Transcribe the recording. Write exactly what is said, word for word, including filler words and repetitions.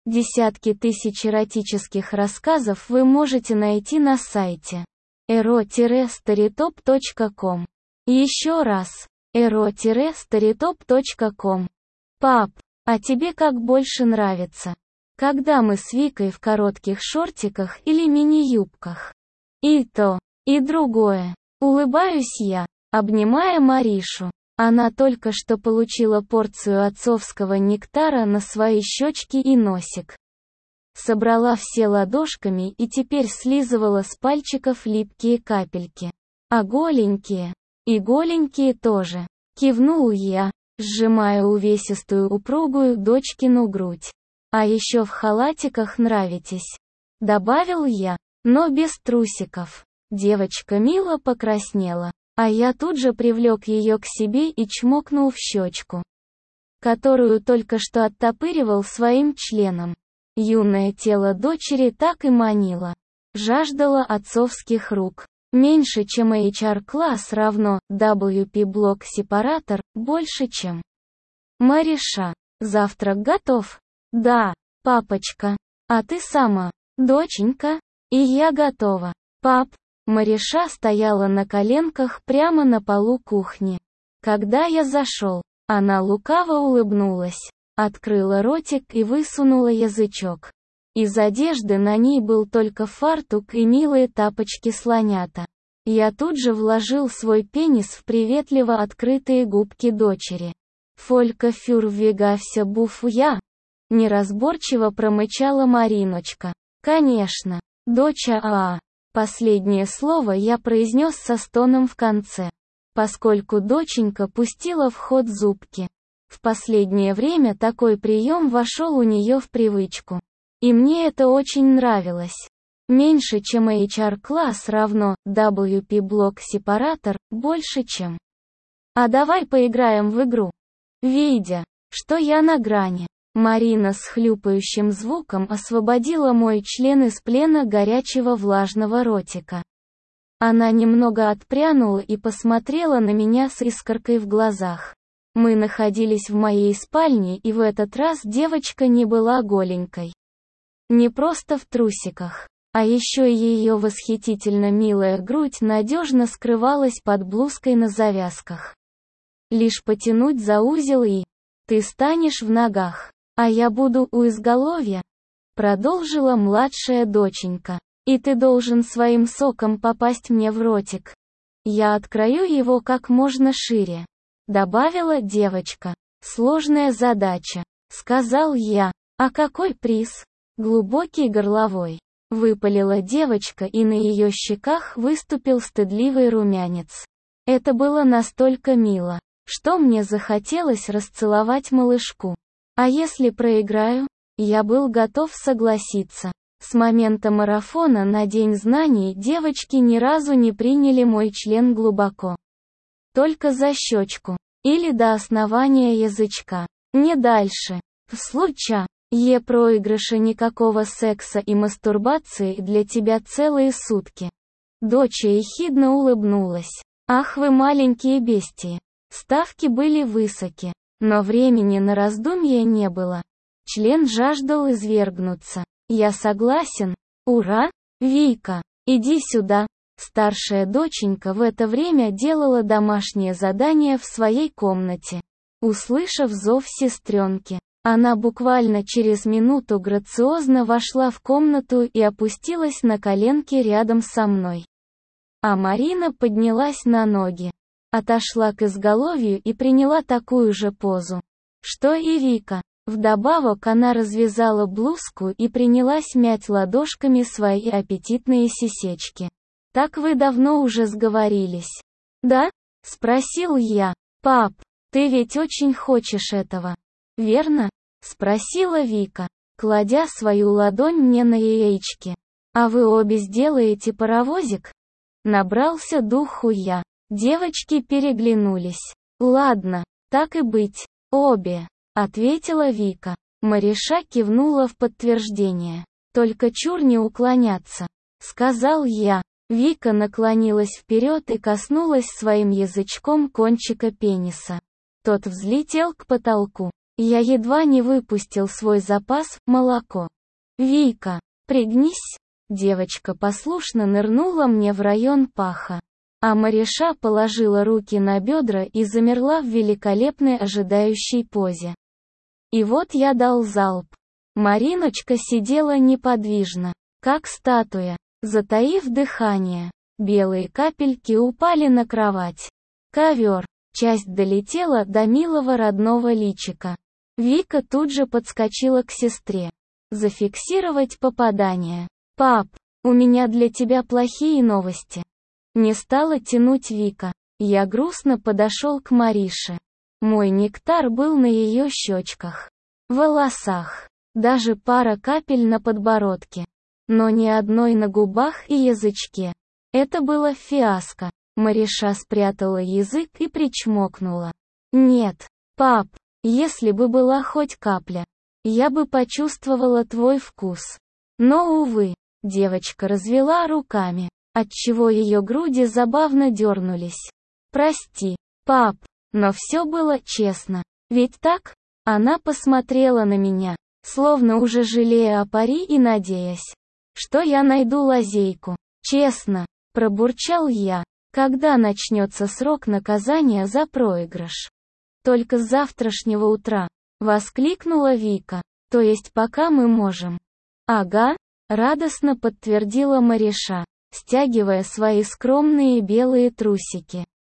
Десятки тысяч эротических рассказов вы можете найти на сайте эро старитоп точка ком. Еще раз, эро старитоп точка ком. Пап, а тебе как больше нравится? Когда мы с Викой в коротких шортиках или мини-юбках? И то, и другое. Улыбаюсь я, обнимая Маришу. Она только что получила порцию отцовского нектара на свои щечки и носик. Собрала все ладошками и теперь слизывала с пальчиков липкие капельки. А голенькие? И голенькие тоже. Кивнул я, сжимая увесистую упругую дочкину грудь. А еще в халатиках нравитесь. Добавил я, но без трусиков. Девочка мило покраснела. А я тут же привлек ее к себе и чмокнул в щечку, которую только что оттопыривал своим членом. Юное тело дочери так и манило. Жаждало отцовских рук. Меньше, чем эйч ар-класс равно дабл ю пи-блок-сепаратор, больше, чем Мариша. Завтрак готов? Да, папочка. А ты сама, доченька? И я готова. Пап. Мариша стояла на коленках прямо на полу кухни. Когда я зашел, она лукаво улыбнулась, открыла ротик и высунула язычок. Из одежды на ней был только фартук и милые тапочки-слонята. Я тут же вложил свой пенис в приветливо открытые губки дочери. «Фолька фюр вегався буфу я?» Неразборчиво промычала Мариночка. «Конечно, доча а Последнее слово я произнес со стоном в конце, поскольку доченька пустила в ход зубки. В последнее время такой прием вошел у нее в привычку. И мне это очень нравилось. Меньше, чем эйч ар-класс равно дабл ю пи-блок-сепаратор, больше, чем. А давай поиграем в игру. Видя, что я на грани, Марина с хлюпающим звуком освободила мой член из плена горячего влажного ротика. Она немного отпрянула и посмотрела на меня с искоркой в глазах. Мы находились в моей спальне, и в этот раз девочка не была голенькой. Не просто в трусиках, а еще и ее восхитительно милая грудь надежно скрывалась под блузкой на завязках. Лишь потянуть за узел и ты станешь в ногах. «А я буду у изголовья», — продолжила младшая доченька. «И ты должен своим соком попасть мне в ротик. Я открою его как можно шире», — добавила девочка. «Сложная задача», — сказал я. «А какой приз?» «Глубокий горловой», — выпалила девочка, и на ее щеках выступил стыдливый румянец. Это было настолько мило, что мне захотелось расцеловать малышку. А если проиграю? Я был готов согласиться. С момента марафона на День знаний девочки ни разу не приняли мой член глубоко. Только за щечку. Или до основания язычка. Не дальше. В случае е проигрыша никакого секса и мастурбации для тебя целые сутки. Доча ехидно улыбнулась. Ах вы маленькие бестии. Ставки были высоки. Но времени на раздумье не было. Член жаждал извергнуться. Я согласен. Ура! Вика, иди сюда. Старшая доченька в это время делала домашнее задание в своей комнате. Услышав зов сестренки, она буквально через минуту грациозно вошла в комнату и опустилась на коленки рядом со мной. А Марина поднялась на ноги. Отошла к изголовью и приняла такую же позу, что и Вика. Вдобавок она развязала блузку и принялась мять ладошками свои аппетитные сисечки. «Так вы давно уже сговорились?» «Да?» — спросил я. «Пап, ты ведь очень хочешь этого, верно?» — спросила Вика, кладя свою ладонь мне на яички. «А вы обе сделаете паровозик?» Набрался духу я. Девочки переглянулись. «Ладно, так и быть, обе», — ответила Вика. Мариша кивнула в подтверждение. «Только чур не уклоняться», — сказал я. Вика наклонилась вперед и коснулась своим язычком кончика пениса. Тот взлетел к потолку. Я едва не выпустил свой запас, молоко. «Вика, пригнись!» Девочка послушно нырнула мне в район паха. А Мариша положила руки на бедра и замерла в великолепной ожидающей позе. И вот я дал залп. Мариночка сидела неподвижно, как статуя, затаив дыхание. Белые капельки упали на кровать. Ковер. Часть долетела до милого родного личика. Вика тут же подскочила к сестре. Зафиксировать попадание. «Пап, у меня для тебя плохие новости». Не стала тянуть Вика. Я грустно подошел к Марише. Мой нектар был на ее щечках, волосах, даже пара капель на подбородке. Но ни одной на губах и язычке. Это было фиаско. Мариша спрятала язык и причмокнула. «Нет, пап, если бы была хоть капля, я бы почувствовала твой вкус. Но, увы». Девочка развела руками, отчего ее груди забавно дернулись. «Прости, пап, но все было честно. Ведь так?» Она посмотрела на меня, словно уже жалея о пари и надеясь, что я найду лазейку. «Честно», — пробурчал я. «Когда начнется срок наказания за проигрыш?» «Только с завтрашнего утра», — воскликнула Вика. «То есть пока мы можем». «Ага», — радостно подтвердила Мариша, стягивая свои скромные белые трусики.